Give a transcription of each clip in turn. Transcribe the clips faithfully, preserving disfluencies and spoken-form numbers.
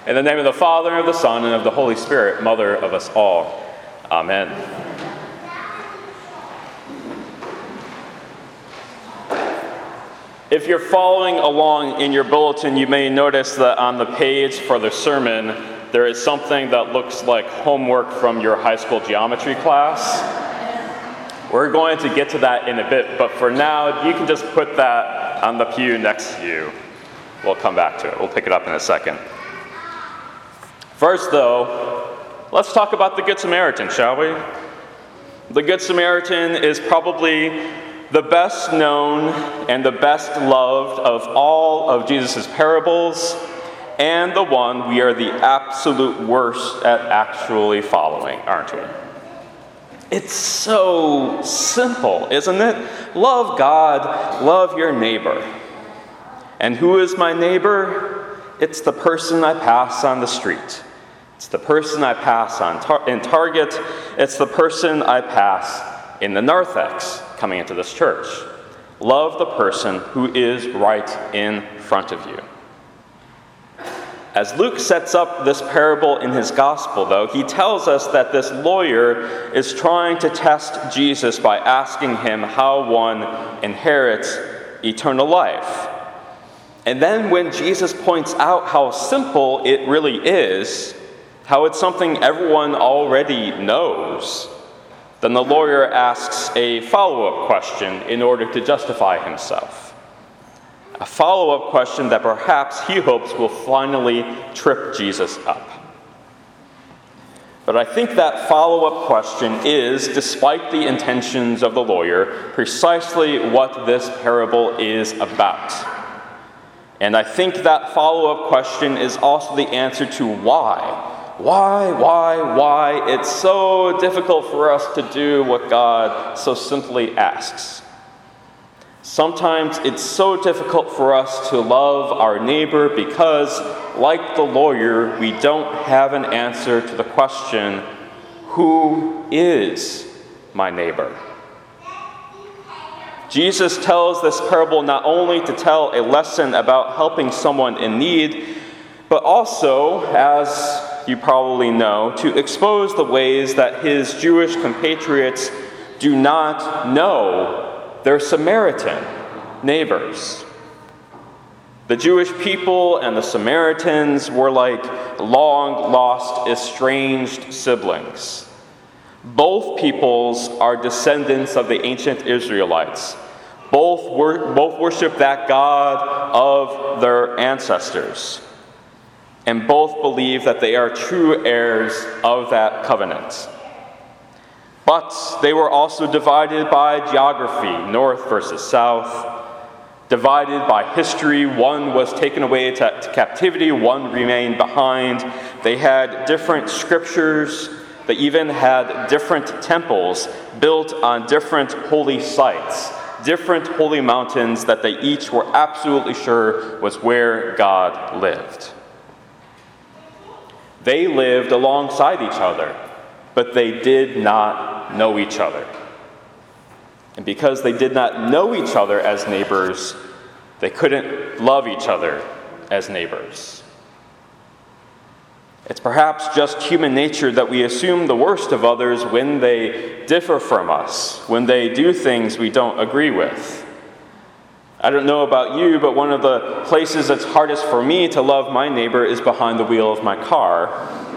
In the name of the Father, and of the Son, and of the Holy Spirit, Mother of us all. Amen. If you're following along in your bulletin, you may notice that on the page for the sermon, there is something that looks like homework from your high school geometry class. We're going to get to that in a bit, but for now, you can just put that on the pew next to you. We'll come back to it. We'll pick it up in a second. First, though, let's talk about the Good Samaritan, shall we? The Good Samaritan is probably the best known and the best loved of all of Jesus' parables, and the one we are the absolute worst at actually following, aren't we? It's so simple, isn't it? Love God, love your neighbor. And who is my neighbor? It's the person I pass on the street. It's the person I pass on tar- in Target. It's the person I pass in the narthex coming into this church. Love the person who is right in front of you. As Luke sets up this parable in his gospel, though, he tells us that this lawyer is trying to test Jesus by asking him how one inherits eternal life. And then when Jesus points out how simple it really is, how it's something everyone already knows, then the lawyer asks a follow-up question in order to justify himself. A follow-up question that perhaps he hopes will finally trip Jesus up. But I think that follow-up question is, despite the intentions of the lawyer, precisely what this parable is about. And I think that follow-up question is also the answer to why. Why, why, why it's so difficult for us to do what God so simply asks. Sometimes it's so difficult for us to love our neighbor because, like the lawyer, we don't have an answer to the question, who is my neighbor? Jesus tells this parable not only to tell a lesson about helping someone in need, but also, as you probably know, to expose the ways that his Jewish compatriots do not know their Samaritan neighbors. The Jewish people and the Samaritans were like long-lost, estranged siblings. Both peoples are descendants of the ancient Israelites. Both, wor- both worship that God of their ancestors. And both believe that they are true heirs of that covenant. But they were also divided by geography, north versus south, divided by history. One was taken away to, to captivity, one remained behind. They had different scriptures. They even had different temples built on different holy sites, different holy mountains that they each were absolutely sure was where God lived. They lived alongside each other, but they did not know each other. And because they did not know each other as neighbors, they couldn't love each other as neighbors. It's perhaps just human nature that we assume the worst of others when they differ from us, when they do things we don't agree with. I don't know about you, but one of the places that's hardest for me to love my neighbor is behind the wheel of my car.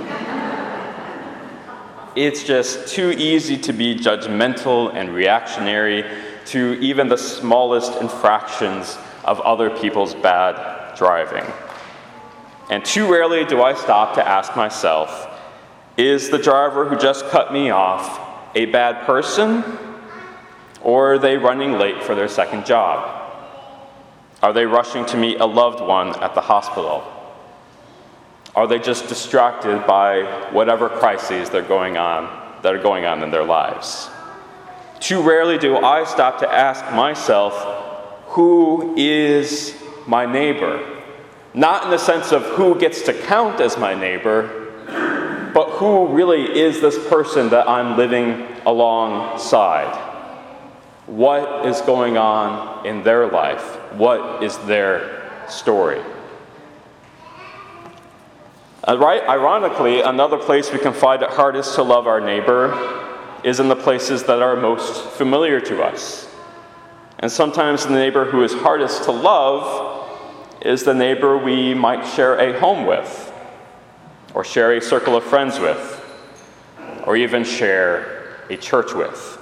It's just too easy to be judgmental and reactionary to even the smallest infractions of other people's bad driving. And too rarely do I stop to ask myself, is the driver who just cut me off a bad person, or are they running late for their second job? Are they rushing to meet a loved one at the hospital? Are they just distracted by whatever crises they're going on, that are going on in their lives? Too rarely do I stop to ask myself, who is my neighbor? Not in the sense of who gets to count as my neighbor, but who really is this person that I'm living alongside? What is going on in their life? What is their story? Uh, right? Ironically, another place we can find it hardest to love our neighbor is in the places that are most familiar to us. And sometimes the neighbor who is hardest to love is the neighbor we might share a home with, or share a circle of friends with, or even share a church with.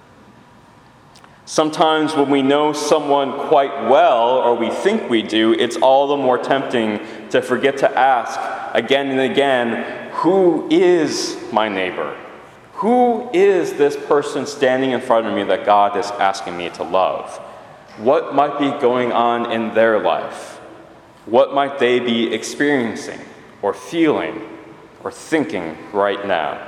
Sometimes when we know someone quite well, or we think we do, it's all the more tempting to forget to ask again and again, who is my neighbor? Who is this person standing in front of me that God is asking me to love? What might be going on in their life? What might they be experiencing, or feeling, or thinking right now?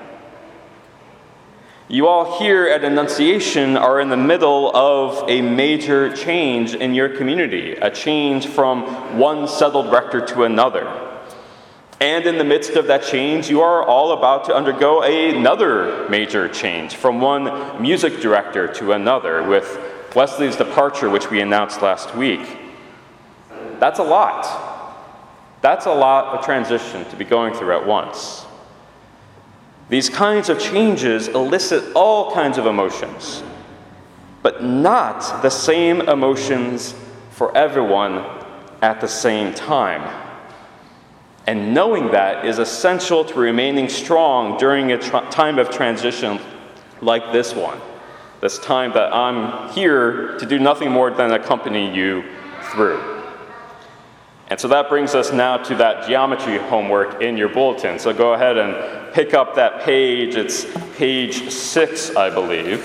You all here at Annunciation are in the middle of a major change in your community, a change from one settled rector to another. And in the midst of that change, you are all about to undergo another major change from one music director to another, with Wesley's departure, which we announced last week. That's a lot. That's a lot of transition to be going through at once. These kinds of changes elicit all kinds of emotions, but not the same emotions for everyone at the same time. And knowing that is essential to remaining strong during a tr- time of transition like this one, this time that I'm here to do nothing more than accompany you through. And so that brings us now to that geometry homework in your bulletin. So go ahead and pick up that page. It's page six, I believe.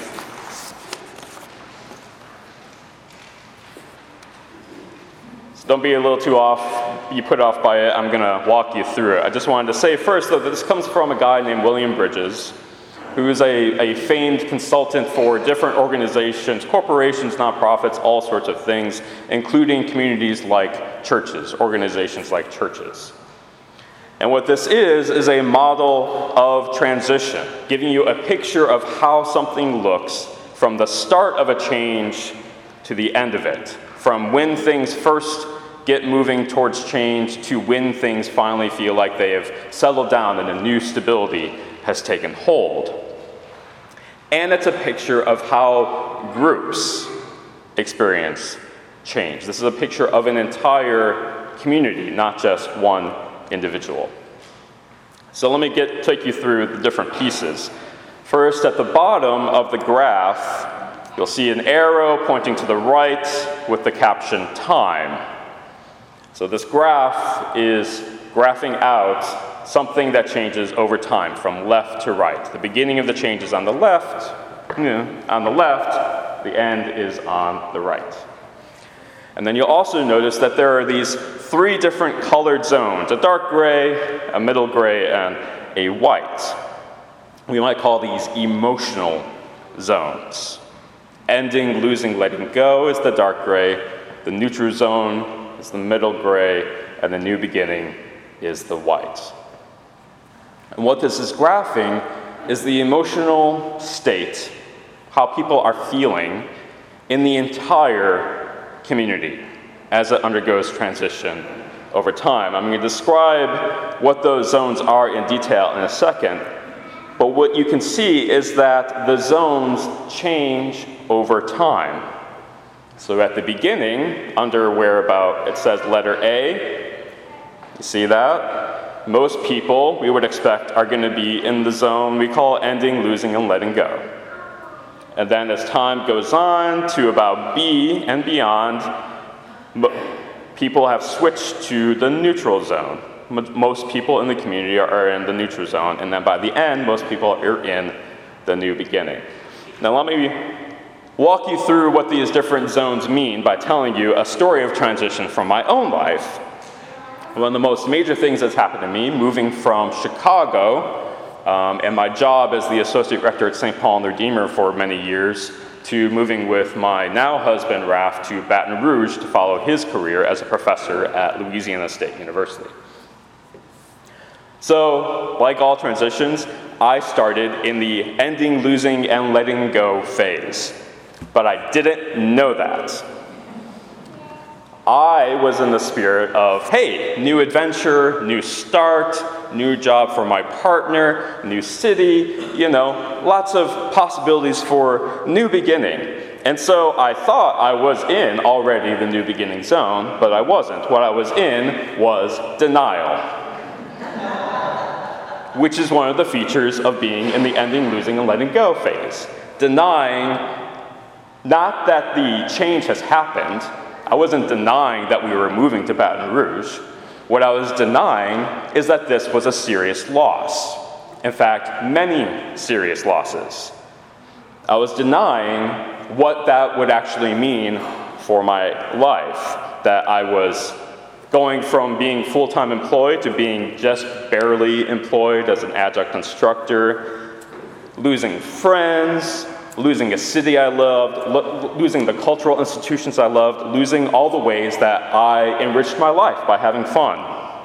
So don't be a little too off, you put off by it. I'm going to walk you through it. I just wanted to say first, though, that this comes from a guy named William Bridges, who is a, a famed consultant for different organizations, corporations, nonprofits, all sorts of things, including communities like churches, organizations like churches. And what this is, is a model of transition, giving you a picture of how something looks from the start of a change to the end of it, from when things first get moving towards change to when things finally feel like they have settled down and a new stability has taken hold. And it's a picture of how groups experience change. This is a picture of an entire community, not just one individual. So let me get take you through the different pieces. First, at the bottom of the graph, you'll see an arrow pointing to the right with the caption time. So this graph is graphing out something that changes over time from left to right. The beginning of the change is on the left, you know, on the left, the end is on the right. And then you'll also notice that there are these three different colored zones, a dark gray, a middle gray, and a white. We might call these emotional zones. Ending, losing, letting go is the dark gray, the neutral zone is the middle gray, and the new beginning is the white. And what this is graphing is the emotional state, how people are feeling in the entire community as it undergoes transition over time. I'm going to describe what those zones are in detail in a second, but what you can see is that the zones change over time. So at the beginning, under where about it says letter A, you see that? Most people, we would expect, are going to be in the zone we call ending, losing, and letting go. And then as time goes on to about B and beyond, people have switched to the neutral zone. Most people in the community are in the neutral zone, and then by the end, most people are in the new beginning. Now let me walk you through what these different zones mean by telling you a story of transition from my own life. One of the most major things that's happened to me, moving from Chicago, um, and my job as the associate rector at Saint Paul and the Redeemer for many years, to moving with my now husband, Raph, to Baton Rouge to follow his career as a professor at Louisiana State University. So, like all transitions, I started in the ending, losing, and letting go phase. But I didn't know that. I was in the spirit of, hey, new adventure, new start, new job for my partner, new city, you know, lots of possibilities for new beginning. And so I thought I was in already the new beginning zone, but I wasn't. What I was in was denial, which is one of the features of being in the ending, losing, and letting go phase. Denying, not that the change has happened. I wasn't denying that we were moving to Baton Rouge. What I was denying is that this was a serious loss. In fact, many serious losses. I was denying what that would actually mean for my life, that I was going from being full-time employed to being just barely employed as an adjunct instructor, losing friends, losing a city I loved, lo- losing the cultural institutions I loved, losing all the ways that I enriched my life by having fun.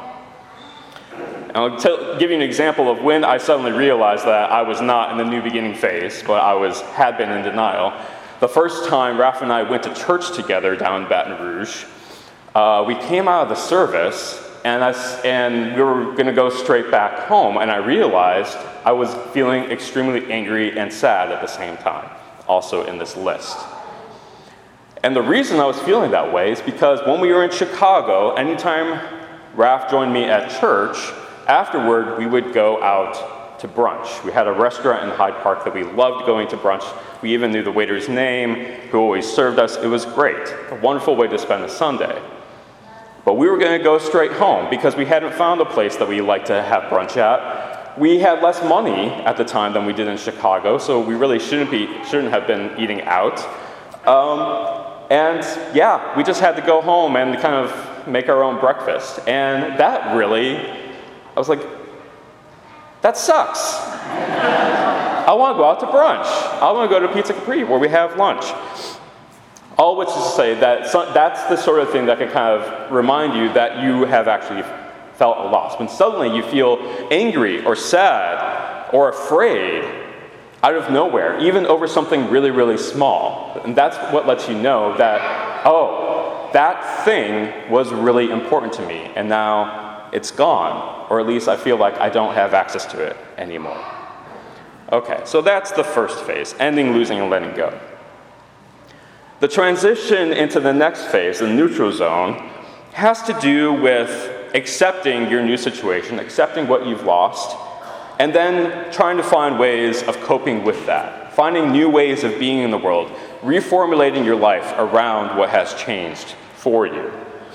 And I'll tell, give you an example of when I suddenly realized that I was not in the new beginning phase, but I was had been in denial. The first time Raph and I went to church together down in Baton Rouge, uh, we came out of the service, and, I, and we were going to go straight back home, and I realized I was feeling extremely angry and sad at the same time, also in this list. And the reason I was feeling that way is because when we were in Chicago, anytime Raph joined me at church, afterward we would go out to brunch. We had a restaurant in Hyde Park that we loved going to brunch. We even knew the waiter's name, who always served us. It was great, a wonderful way to spend a Sunday. But we were going to go straight home because we hadn't found a place that we liked to have brunch at. We had less money at the time than we did in Chicago, so we really shouldn't be shouldn't have been eating out. Um, and yeah, we just had to go home and kind of make our own breakfast. And that really, I was like, that sucks. I want to go out to brunch. I want to go to Pizza Capri where we have lunch. All which is to say that so, that's the sort of thing that can kind of remind you that you have actually felt a loss. When suddenly you feel angry or sad or afraid out of nowhere, even over something really, really small. And that's what lets you know that, oh, that thing was really important to me, and now it's gone. Or at least I feel like I don't have access to it anymore. Okay, so that's the first phase, ending, losing, and letting go. The transition into the next phase, the neutral zone, has to do with accepting your new situation, accepting what you've lost, and then trying to find ways of coping with that, finding new ways of being in the world, reformulating your life around what has changed for you.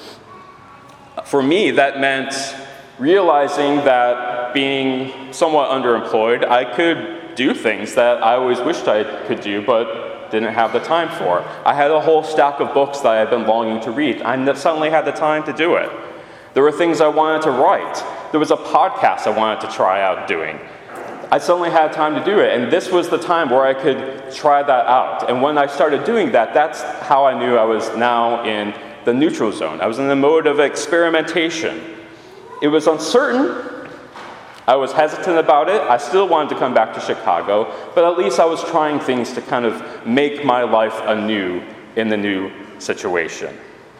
For me, that meant realizing that being somewhat underemployed, I could do things that I always wished I could do, but didn't have the time for. I had a whole stack of books that I had been longing to read. I suddenly had the time to do it. There were things I wanted to write. There was a podcast I wanted to try out doing. I suddenly had time to do it, and this was the time where I could try that out. And when I started doing that, that's how I knew I was now in the neutral zone. I was in the mode of experimentation. It was uncertain. I was hesitant about it. I still wanted to come back to Chicago, but at least I was trying things to kind of make my life anew in the new situation.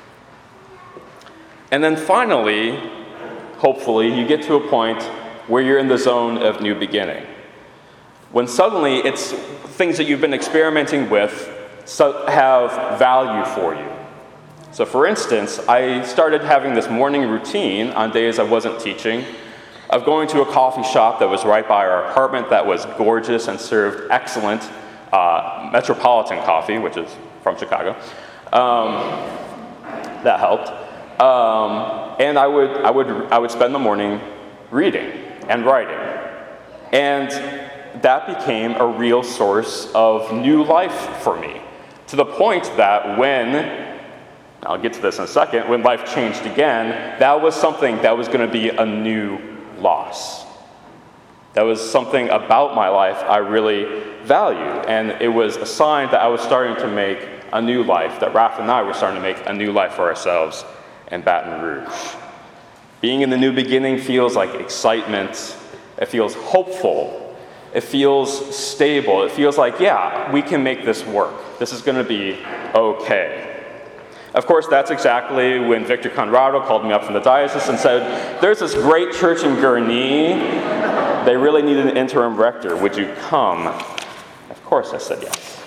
And then finally, hopefully, you get to a point where you're in the zone of new beginning. When suddenly it's things that you've been experimenting with have value for you. So for instance, I started having this morning routine on days I wasn't teaching of going to a coffee shop that was right by our apartment that was gorgeous and served excellent uh, Metropolitan coffee, which is from Chicago. Um, that helped. Um, and I would, I, would, I would spend the morning reading and writing. And that became a real source of new life for me, to the point that when, I'll get to this in a second, when life changed again, that was something that was going to be a new loss. That was something about my life I really valued, and it was a sign that I was starting to make a new life, that Raph and I were starting to make a new life for ourselves in Baton Rouge. Being in the new beginning feels like excitement. It feels hopeful. It feels stable. It feels like, yeah, we can make this work. This is going to be okay. Of course, that's exactly when Victor Conrado called me up from the diocese and said, there's this great church in Gurnee. They really need an interim rector. Would you come? Of course, I said yes.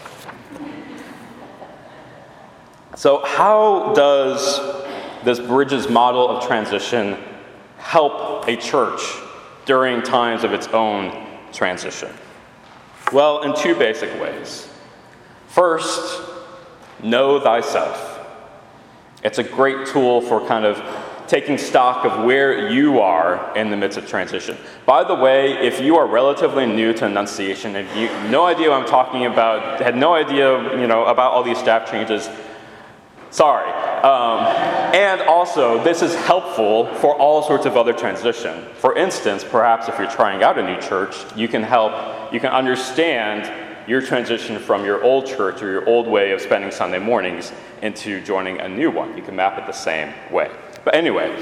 So how does this Bridges model of transition help a church during times of its own transition? Well, in two basic ways. First, know thyself. It's a great tool for kind of taking stock of where you are in the midst of transition. By the way, if you are relatively new to Annunciation and you have no idea what I'm talking about, had no idea, you know, about all these staff changes, sorry. Um, and also, this is helpful for all sorts of other transition. For instance, perhaps if you're trying out a new church, you can help, you can understand your transition from your old church or your old way of spending Sunday mornings into joining a new one. You can map it the same way. But anyway,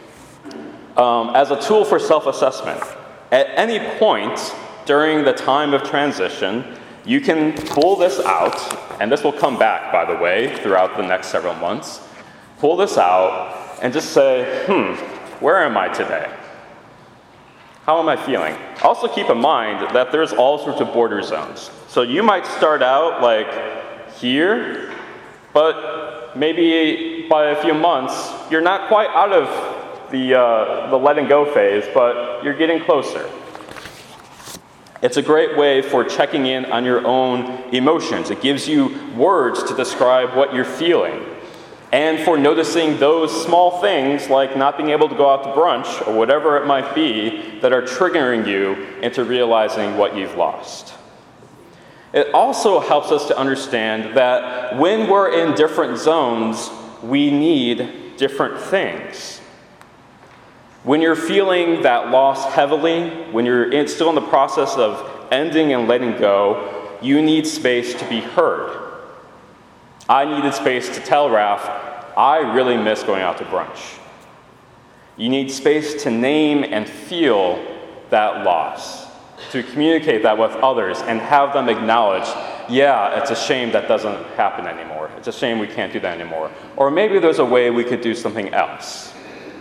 um, as a tool for self-assessment, at any point during the time of transition, you can pull this out, and this will come back, by the way, throughout the next several months. Pull this out and just say, hmm, where am I today? How am I feeling? Also keep in mind that there's all sorts of border zones. So you might start out like here, but maybe by a few months, you're not quite out of the, uh, the letting go phase, but you're getting closer. It's a great way for checking in on your own emotions. It gives you words to describe what you're feeling. And for noticing those small things like not being able to go out to brunch or whatever it might be that are triggering you into realizing what you've lost. It also helps us to understand that when we're in different zones, we need different things. When you're feeling that loss heavily, when you're in, still in the process of ending and letting go, you need space to be heard. I needed space to tell Ralph, I really miss going out to brunch. You need space to name and feel that loss, to communicate that with others and have them acknowledge, yeah, it's a shame that doesn't happen anymore. It's a shame we can't do that anymore. Or maybe there's a way we could do something else.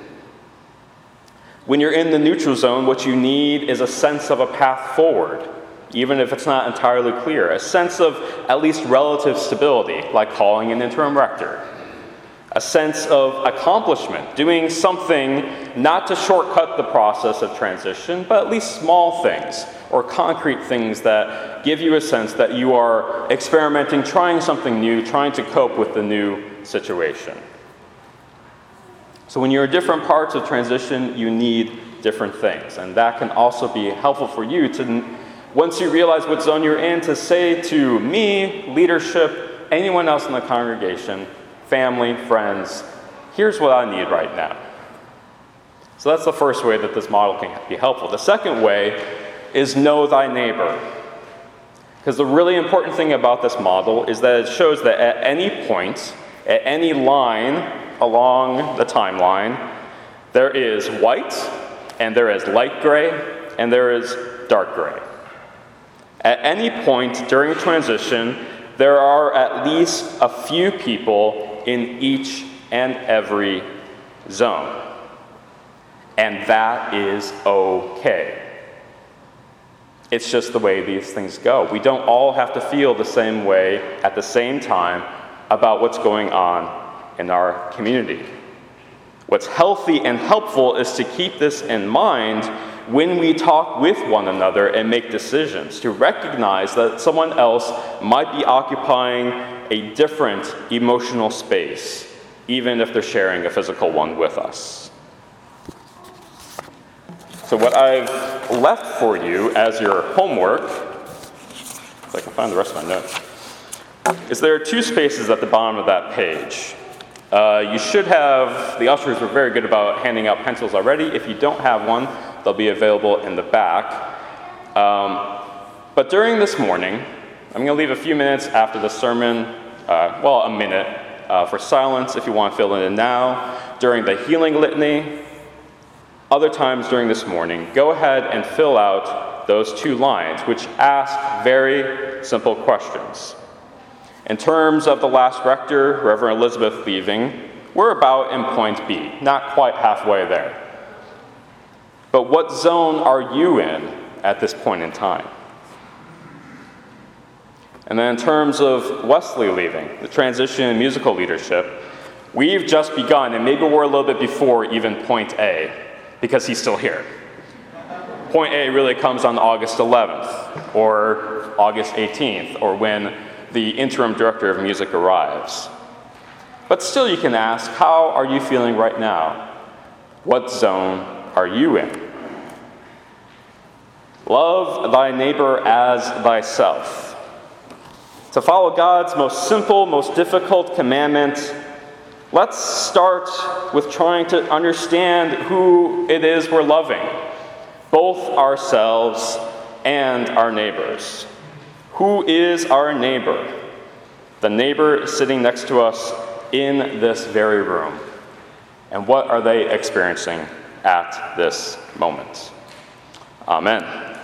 When you're in the neutral zone, what you need is a sense of a path forward, even if it's not entirely clear. A sense of at least relative stability, like calling an interim rector. A sense of accomplishment, doing something not to shortcut the process of transition, but at least small things or concrete things that give you a sense that you are experimenting, trying something new, trying to cope with the new situation. So when you're in different parts of transition, you need different things. And that can also be helpful for you to, once you realize what zone you're in, to say to me, leadership, anyone else in the congregation, family, friends, here's what I need right now. So that's the first way that this model can be helpful. The second way is know thy neighbor. Because the really important thing about this model is that it shows that at any point, at any line along the timeline, there is white, and there is light gray, and there is dark gray. At any point during transition, there are at least a few people in each and every zone. And that is okay. It's just the way these things go. We don't all have to feel the same way at the same time about what's going on in our community. What's healthy and helpful is to keep this in mind when we talk with one another and make decisions, to recognize that someone else might be occupying a different emotional space, even if they're sharing a physical one with us. So what I've left for you as your homework, if I can find the rest of my notes, is there are two spaces at the bottom of that page. Uh, you should have, the ushers were very good about handing out pencils already. If you don't have one, they'll be available in the back. Um, but during this morning, I'm going to leave a few minutes after the sermon, uh, well, a minute, uh, for silence if you want to fill it in now. During the healing litany, other times during this morning, go ahead and fill out those two lines, which ask very simple questions. In terms of the last rector, Reverend Elizabeth, leaving, we're about in point B, not quite halfway there. But what zone are you in at this point in time? And then in terms of Wesley leaving, the transition in musical leadership, we've just begun, and maybe we're a little bit before even point A, because he's still here. Point A really comes on August eleventh, or August eighteenth, or when the interim director of music arrives. But still you can ask, how are you feeling right now? What zone are you in? Love thy neighbor as thyself. To follow God's most simple, most difficult commandment, let's start with trying to understand who it is we're loving, both ourselves and our neighbors. Who is our neighbor? The neighbor sitting next to us in this very room. And what are they experiencing at this moment? Amen.